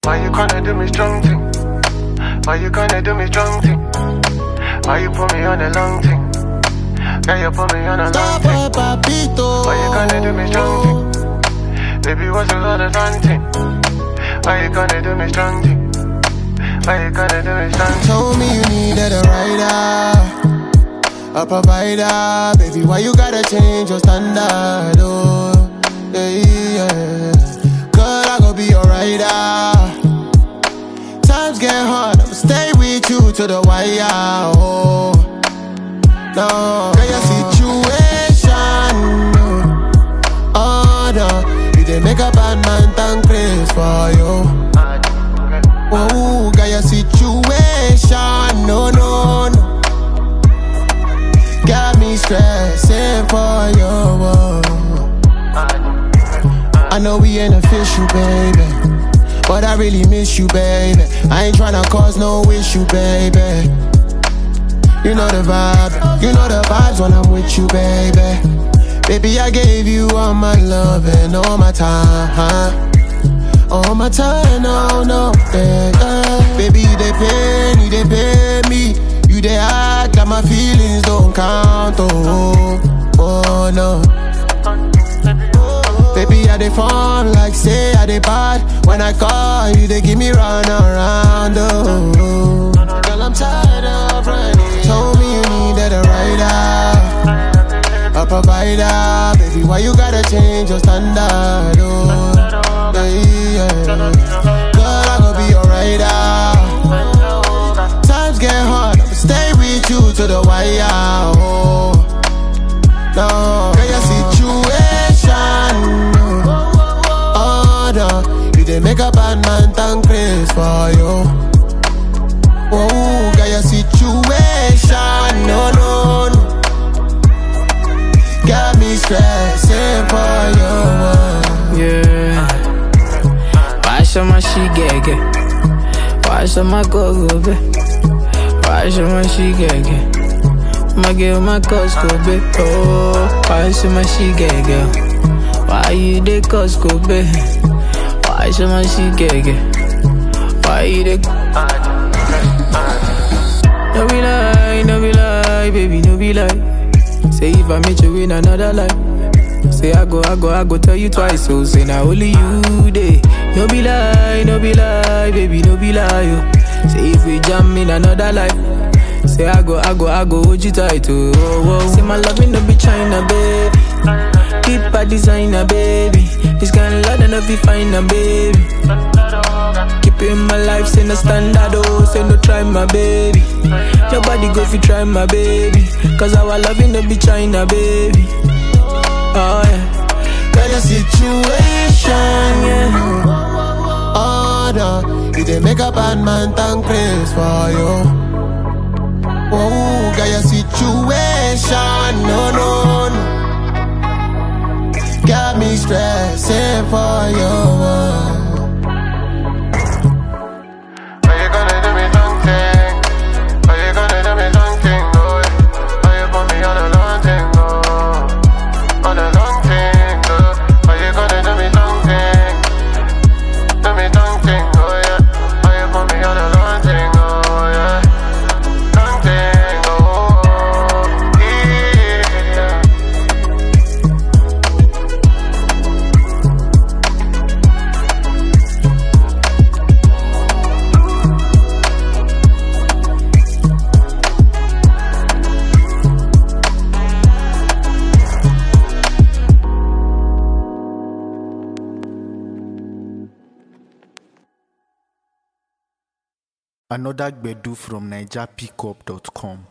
Why you gonna do me strong thing? Why you gonna do me strong thing? Why you put me on a long thing? Yeah, you put me on a long thing. Papito. Why you gonna do me strong thing? Baby, what's all the fun thing? Why you gonna do me strong thing? Why you gonna do me strong thing? Told me you needed a rider, a provider. Baby, why you gotta change your standard? Oh, yeah. Girl, I gon' be your rider. Times get hard, I'ma stay with you to the wire. Oh, no, girl, your situation. Oh, no, you didn't make a bad man thank grace for you. Oh, got your situation. No. Got me stressing for you. I know we ain't official, baby, but I really miss you, baby. I ain't tryna cause no issue, baby. You know the vibe, you know the vibes when I'm with you, baby. Baby, I gave you all my love and all my time. All my time, no, yeah. Baby, you dey pay me. You dey act like my feelings don't count, oh no. Baby, I dey form like say I dey bad. When I call you, they give me run around, oh. Girl, I'm tired of running. Told me you needed a rider, a provider. Baby, why you gotta change your standard, oh. Yeah. Girl, I gon' be your rider. Times get hard, I'ma stay with you to the wire. Oh, no, girl, your situation. Oh, no, you didn't make a bad man thank grace for you. Oh, girl, your situation. No. Got me stressing for you. Yeah. Why should my she get? Why should my go be? Why should my she get? My girl, my Costco be. Oh, why should my she get? Why you the Costco be? Why should my she get? Why you the? No be lie, baby, no be lie. Say if I meet you in another life. Say I go tell you twice, so say now only you day. No be lie, baby, no be lie, yo. Say if we jam in another life. Say I go hold you tight, oh. Say my loving no be China, baby. Keep a designer, baby. This kind of love no be fine, baby. Keep it in my life, say no standard, oh. Say no try my baby. Nobody go if you try my baby. Cause our loving no be China, baby. Oh yeah, got your situation, yeah. Oh no, you didn't make a bad man thank grace for you. Oh, got your situation, no. Got me stressing for you. Why you gonna do me something? Why you gonna do me something, boy? Why you put me on a long thing, oh? On a long thing, girl. Why you gonna do me something? Do me something, oh yeah. Why you put me on a long thing, oh yeah. Long thing, oh yeah. Another Gbedu from NigerPickup.com.